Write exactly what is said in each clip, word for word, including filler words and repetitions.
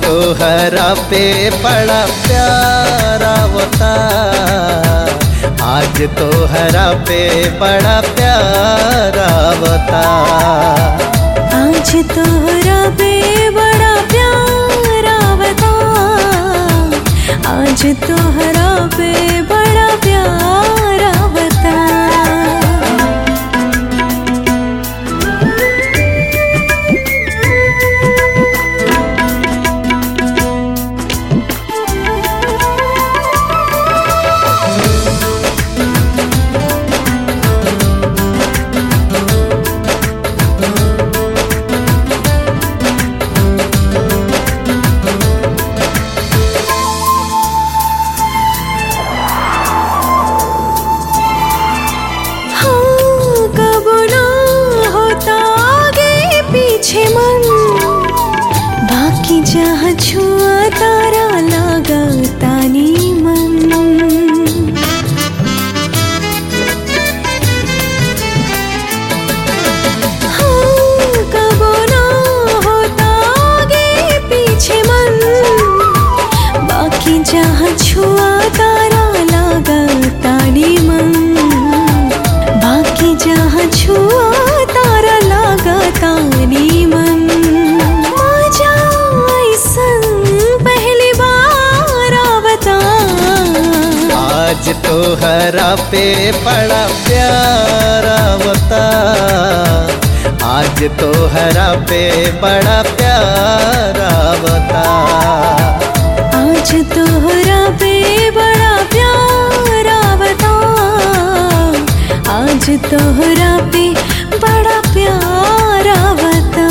तोहरा पे बड़ा प्यार आवता, आज तोहरा पे बड़ा प्यार आवता। आज तोहरा पे बड़ा प्यार आवता, आज तोहरा पे बड़ा प्यार आवता। बाकी जहाँ छुआ तारा लगा तानी मन, हाँ कबो ना होता आगे पीछे मन। बाकी जहाँ छुआ तारा लगा तानी मन, बाकी जहाँ छुआ तारा लगा तानी मन। आज तोहरा पे बड़ा प्यार आवता, आज तोहरा पे बड़ा प्यार आवता। आज तोहरा पे बड़ा प्यार आवता, आज तोहरा पे बड़ा प्यार आवता।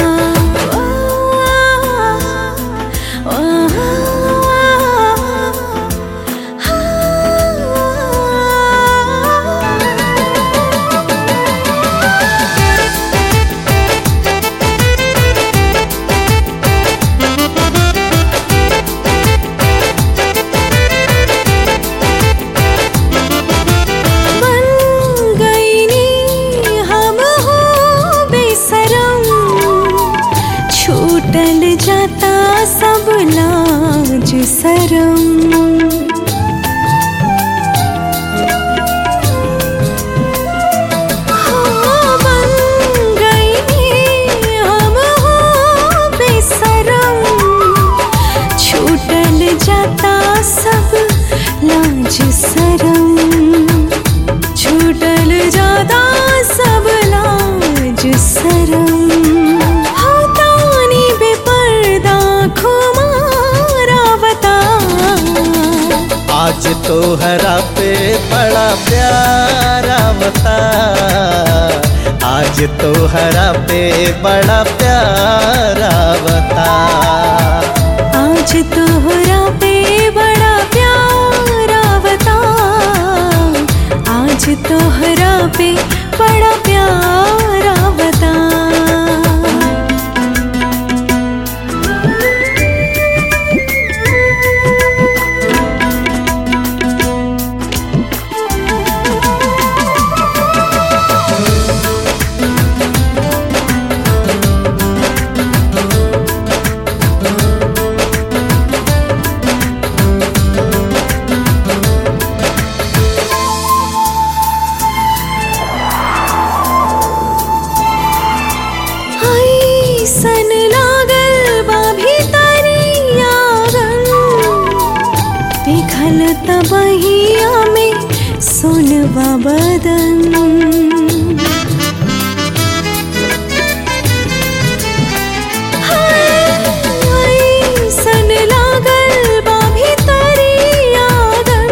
टल जाता सब लाज शरम, हाँ बन गई हम हो बेशरम। छूटल जाता सब लाज शरम, छूटल जाता सब लाज शरम। आज तोहरा पे बड़ा प्यार आवता, आज तोहरा पे बड़ा प्यार आवता। आज तोहरा पे बड़ा प्यार आवता, आज तोहरा पे बड़ा प्यार आवता। सन लागल बा भीतरी आगन, पिघल तबहिया में सोनवा बदन। सन लागल बा भीतरी आगन,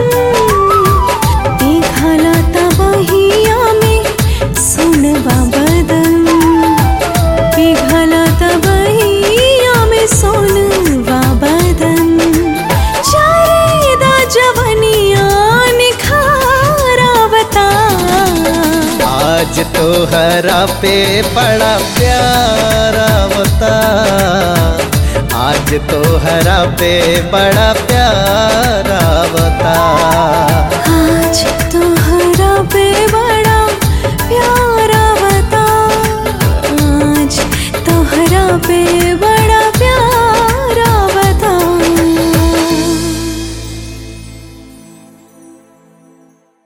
पिघल तबहिया में सोनवा बदन। पिघला तबहिया में सोनवा बदन, चारेदा जवनिया निखार आवता। आज तोहरा पे बड़ा प्यार आवता, आज तोहरा पे बड़ा प्यार आवता। आज तोहरा पे बड़ा प्यार आवता, आज तोहरा पे